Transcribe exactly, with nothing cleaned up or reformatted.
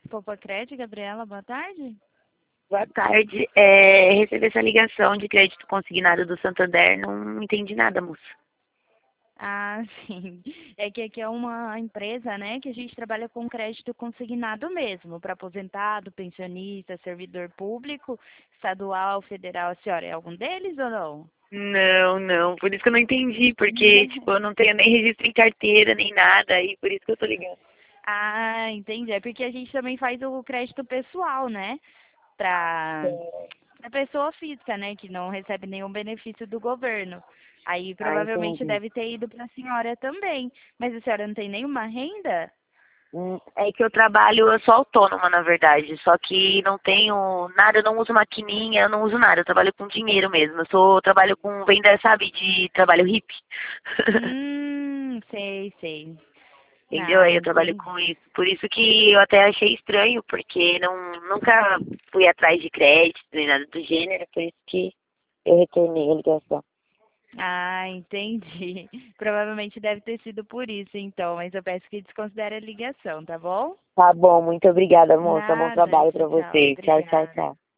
Popocred, Gabriela, boa tarde. Boa tarde. É, recebi essa ligação de crédito consignado do Santander, não entendi nada, moça. Ah, sim. É que aqui é uma empresa, né, que a gente trabalha com crédito consignado mesmo, para aposentado, pensionista, servidor público, estadual, federal. A senhora é algum deles ou não? Não, não, por isso que eu não entendi, porque, tipo, eu não tenho nem registro em carteira, nem nada, e por isso que eu tô ligando. Ah, entendi. É porque a gente também faz o crédito pessoal, né? Para a pessoa física, né? Que não recebe nenhum benefício do governo. Aí Ah, provavelmente entendi. deve ter ido para a senhora também. Mas a senhora não tem nenhuma renda? Hum, É que eu trabalho, eu sou autônoma, na verdade, só que não tenho nada, eu não uso maquininha, eu não uso nada, eu trabalho com dinheiro mesmo. Eu sou, eu trabalho com venda, sabe, de trabalho hippie. Hum, sei, sei. Entendeu? Ah, Aí eu trabalho entendi. com isso. Por isso que eu até achei estranho, porque não, nunca fui atrás de crédito nem nada do gênero, por isso que eu retornei a ligação. Ah, entendi. Provavelmente deve ter sido por isso, então. Mas eu peço que desconsidere a ligação, tá bom? Tá bom, muito obrigada, moça. Bom Nada. trabalho Tchau, pra tchau. você. Tchau, tchau, Obrigada. tchau.